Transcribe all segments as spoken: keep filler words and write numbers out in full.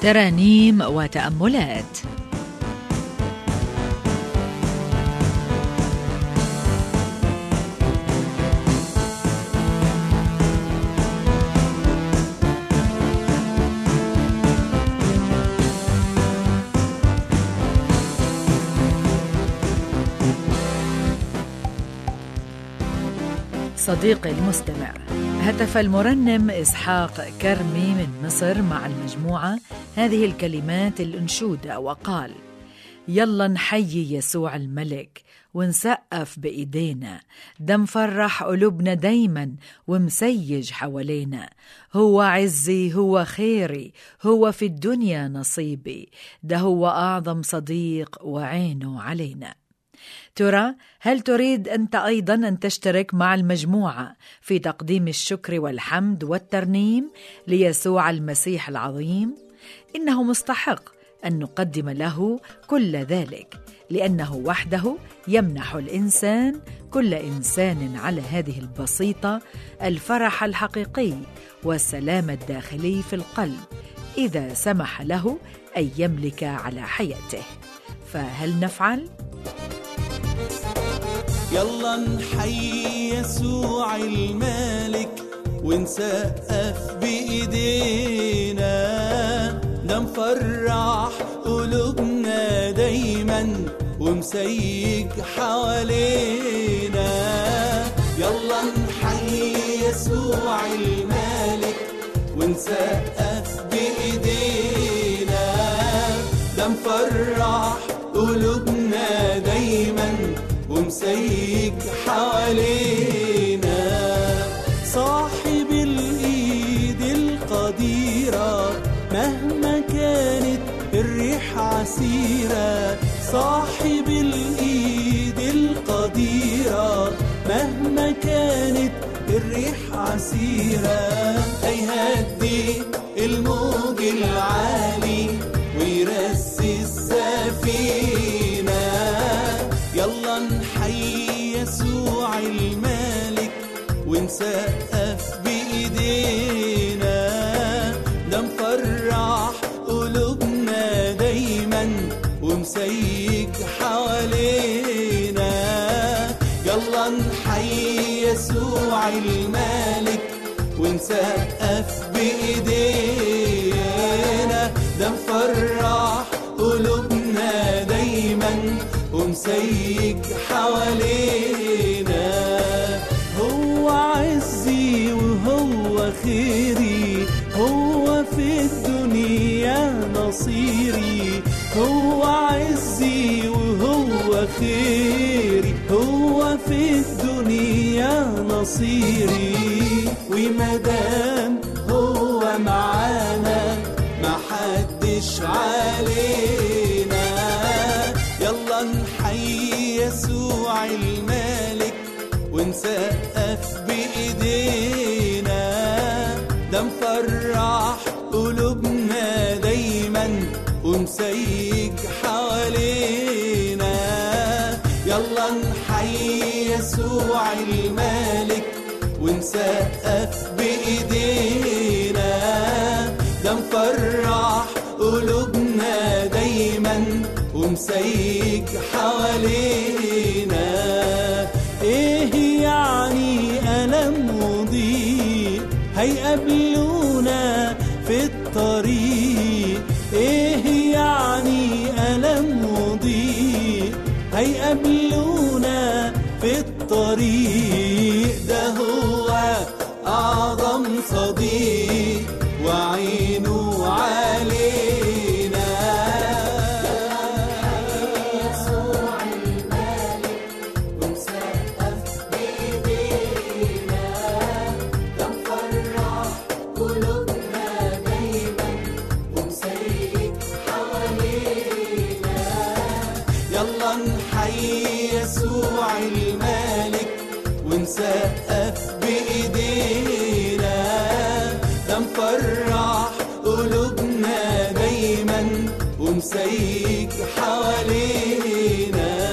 ترانيم وتأملات. صديقي المستمع، هتف المرنم إسحاق كرمي من مصر مع المجموعة هذه الكلمات الأنشودة وقال: يلا نحيي يسوع الملك ونسقف بإيدينا، ده مفرح قلوبنا دايما ومسيج حوالينا، هو عزي هو خيري هو في الدنيا نصيبي، ده هو أعظم صديق وعينه علينا. ترى هل تريد أنت أيضا أن تشترك مع المجموعة في تقديم الشكر والحمد والترنيم ليسوع المسيح العظيم؟ إنه مستحق أن نقدم له كل ذلك، لأنه وحده يمنح الإنسان كل إنسان على هذه البسيطة الفرح الحقيقي والسلام الداخلي في القلب إذا سمح له أن يملك على حياته. فهل نفعل؟ يلا نحيي يسوع الملك ونسقف بإيدينا، ده مفرح قلوبنا دايما ومسيج حوالينا. يلا نحيي يسوع الملك ونسقف بإيدينا، ده مفرح قلوبنا دايما ومسيج حوالينا. صاحب الإيد القديرة مهما كانت الريح عسيرة، صاحب الإيد القديرة مهما كانت الريح عسيرة، هيهدي الموج العالي ويرسي السفينة. يلا نحيي يسوع الملك ونسقف بإيدينا، ده مفرح قلوبنا دايما ومسيج حوالينا. يلا نحيي يسوع الملك ونسقف بإيدينا، ده مفرح قلوبنا دايما ومسيج حوالينا. هو عزي وهو خيري هو في الدنيا نصيري، هو عزي وهو خيري هو في الدنيا نصيري. ومدام هو معانا محدش علينا. يلا نحيي يسوع الملك ونسقف بإيدينا، ده مفرح قلوبنا دايما ومسيج حوالينا. يلا نحيي يسوع الملك ونسقف بإيدينا، ده مفرح قلوبنا دايما ومسيج حوالينا. ايه يعني ألم وضيق هيقابلونا في الطريق، ايه يعني ألم وضيق هيقابلونا في الطريق، ده هو أعظم صديق وعينه علينا. يلا نحيي يسوع الملك ونسقف بإيدينا، ده مفرح قلوبنا دايما ومسيج حوالينا.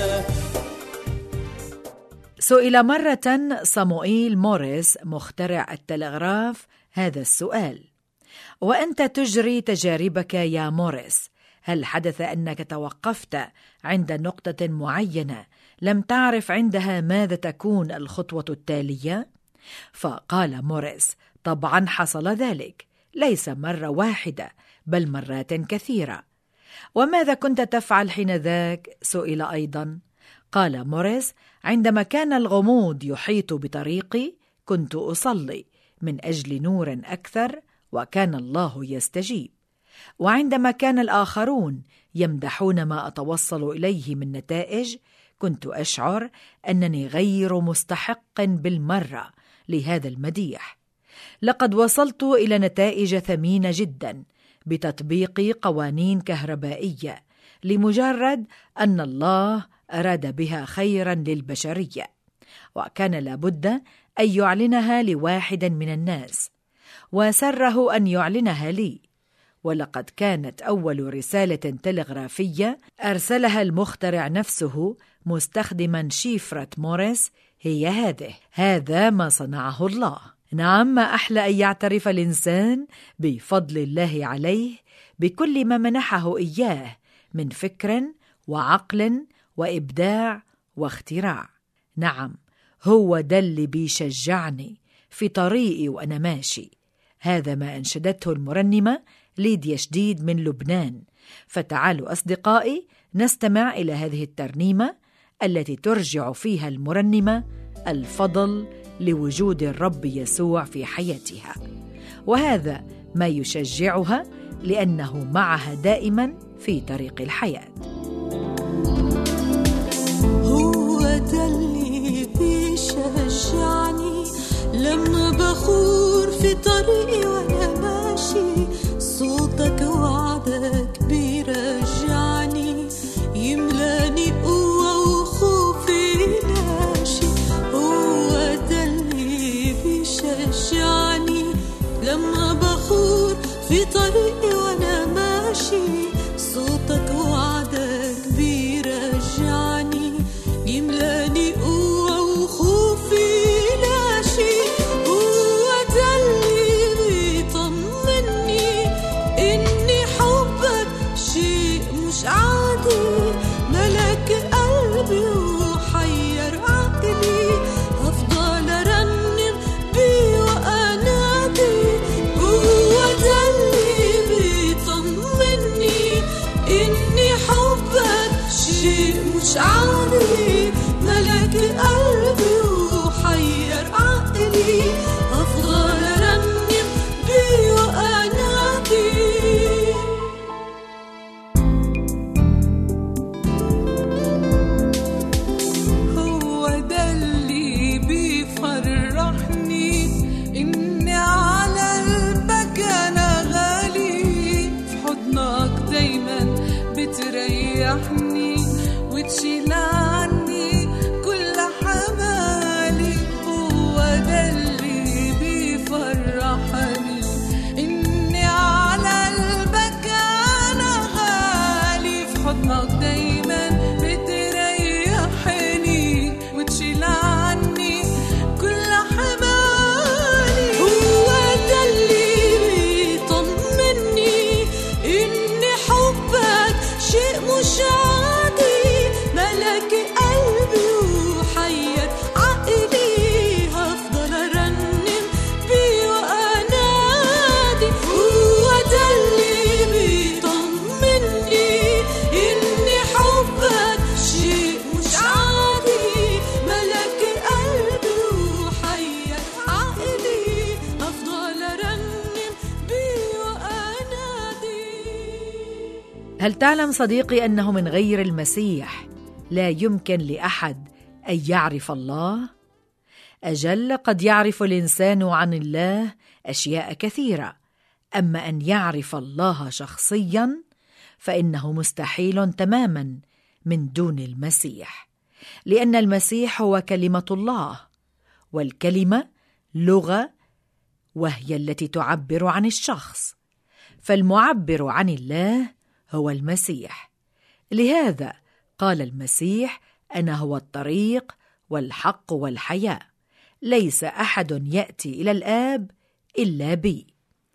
سئل مرة صموئيل موريس مخترع التلغراف هذا السؤال: وأنت تجري تجاربك يا موريس، هل حدث أنك توقفت عند نقطة معينة لم تعرف عندها ماذا تكون الخطوة التالية؟ فقال موريس: طبعا حصل ذلك، ليس مرة واحدة بل مرات كثيرة. وماذا كنت تفعل حينذاك؟ سئل أيضا. قال موريس: عندما كان الغموض يحيط بطريقي كنت أصلي من أجل نور أكثر، وكان الله يستجيب. وعندما كان الآخرون يمدحون ما أتوصل إليه من نتائج كنت أشعر أنني غير مستحق بالمرة لهذا المديح. لقد وصلت إلى نتائج ثمينة جدا بتطبيق قوانين كهربائية لمجرد أن الله أراد بها خيرا للبشرية، وكان لابد أن يعلنها لواحد من الناس، وسره أن يعلنها لي. ولقد كانت أول رسالة تلغرافية أرسلها المخترع نفسه مستخدما شيفرة موريس هي هذه: هذا ما صنعه الله. نعم، ما أحلى أن يعترف الإنسان بفضل الله عليه بكل ما منحه إياه من فكر وعقل وإبداع واختراع. نعم، هو ده اللي بيشجعني في طريقي وأنا ماشي. هذا ما أنشدته المرنمة ليديا شديد من لبنان. فتعالوا أصدقائي نستمع إلى هذه الترنيمة التي ترجع فيها المرنمة الفضل لوجود الرب يسوع في حياتها، وهذا ما يشجعها لأنه معها دائما في طريق الحياة. هو ده اللي بيشجعني لما بخور في طريقي وأنا ماشي، صوتك وعدك بيرجعني يملاني قوة وخوفي ناشي. هو ده اللي بيشجعني لما بخور في طريقي وأنا ماشي، صوتك وعدك بيرجعني يملاني قوة وخوفي ناشي. هو ده اللي بيطمني إني حبك شيء مش عادي، ملك قلبي وحير عقلي، هفضل أرنم بيه وأنادي. هو ده اللي بيطمني إني حبك شيء مش عادي، ملك قلبي وحير عقلي، هفضل أرنم بيه وأنادي. هو ده اللي بيفرحني إني على قلبك أنا غالي، في حضنك دايما بتريحني وتشيل عني كل حمالي. هو ده اللي بيفرحني إني على قلبك أنا غالي، في حضنك دايما بتريحني وتشيل عني كل حمالي. هو ده اللي بيطمني إني حبك شيء مش عادي، ملك قلبي وحير عقلي، هفضل أرنم بيه وأنادي. هو ده اللي بيطمني إني حبك شيء مش عادي، ملك قلبي وحير عقلي، هفضل أرنم بيه وأنادي. هل تعلم صديقي أنه من غير المسيح لا يمكن لأحد أن يعرف الله؟ أجل، قد يعرف الإنسان عن الله أشياء كثيرة، أما أن يعرف الله شخصيا فإنه مستحيل تماما من دون المسيح، لأن المسيح هو كلمة الله، والكلمة لغة وهي التي تعبر عن الشخص، فالمعبر عن الله هو المسيح. لهذا قال المسيح: أنا هو الطريق والحق والحياة، ليس أحد يأتي إلى الآب إلا بي.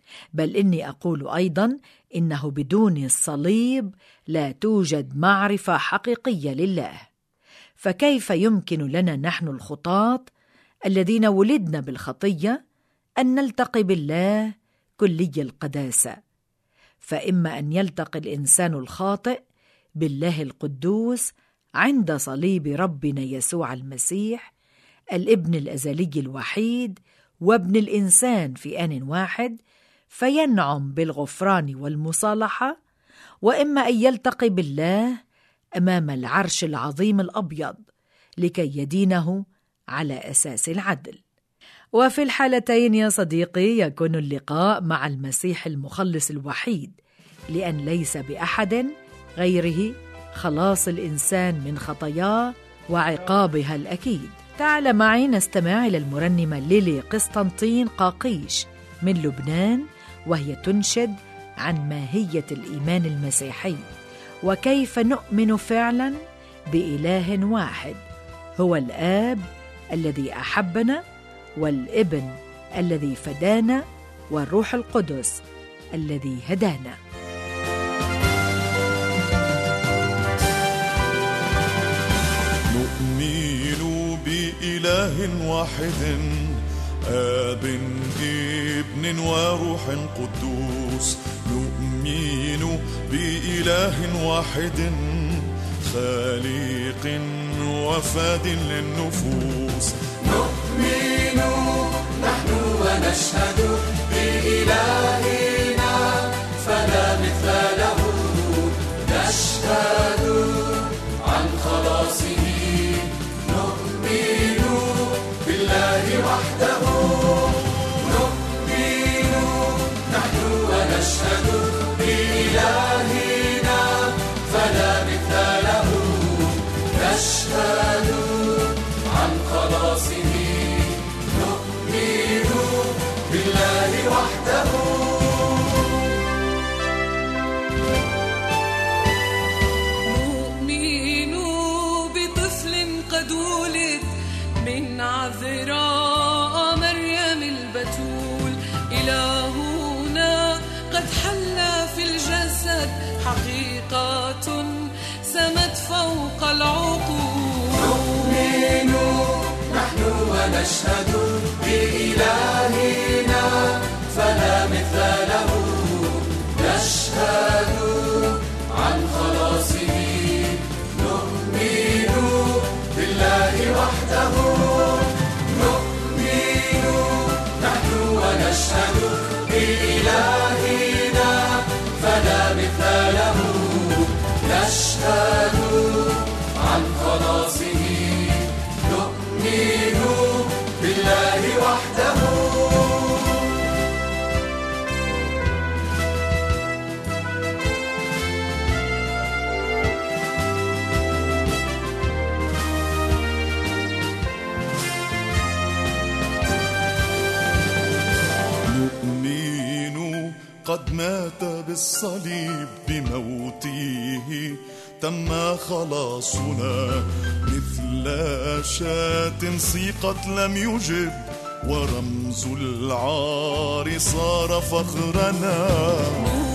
بل إني أقول أيضا إنه بدون الصليب لا توجد معرفة حقيقية لله. فكيف يمكن لنا نحن الخطاة الذين ولدنا بالخطية أن نلتقي بالله كلي القداسة؟ فإما أن يلتقي الإنسان الخاطئ بالله القدوس عند صليب ربنا يسوع المسيح الابن الأزلي الوحيد وابن الإنسان في آن واحد، فينعم بالغفران والمصالحة، وإما أن يلتقي بالله أمام العرش العظيم الأبيض لكي يدينه على أساس العدل. وفي الحالتين يا صديقي يكون اللقاء مع المسيح المخلص الوحيد، لأن ليس بأحد غيره خلاص الإنسان من خطاياه وعقابها الأكيد. تعال معي نستمع إلى المرنمة ليلي قسطنطين قاقيش من لبنان، وهي تنشد عن ماهية الإيمان المسيحي وكيف نؤمن فعلا بإله واحد هو الآب الذي أحبنا، والابن الذي فدانا، والروح القدس الذي هدانا. نؤمن بإله واحد آب ابن وروح قدوس، نؤمن بإله واحد خالق وفاد للنفوس. نؤمن نحن ونشهد بإلهنا فلا مثل له، نشهد عن خلاصه، نؤمن بالله وحده، نؤمن نحن ونشهد بإلهنا فلا مثل له، نشهد عن خلاصه، نؤمن بالله وحده. نؤمن بطفل قد ولد من عذراء مريم البتول، إلهنا قد حل في الجسد، حقيقة سمت فوق العقول. نؤمن نحن ونشهد بإلهنا فلا مثل له، نشهد عن خلاصه، نؤمن بالله وحده، نؤمن نحن ونشهد بإلهنا فلا مثل له، نشهد عن خلاصه، نؤمن بالله وحده. نؤمن قد مات بالصليب، بموته تم خلاصنا، مثل شاة سيقت لم يجب، ورمز العار صار فخرنا.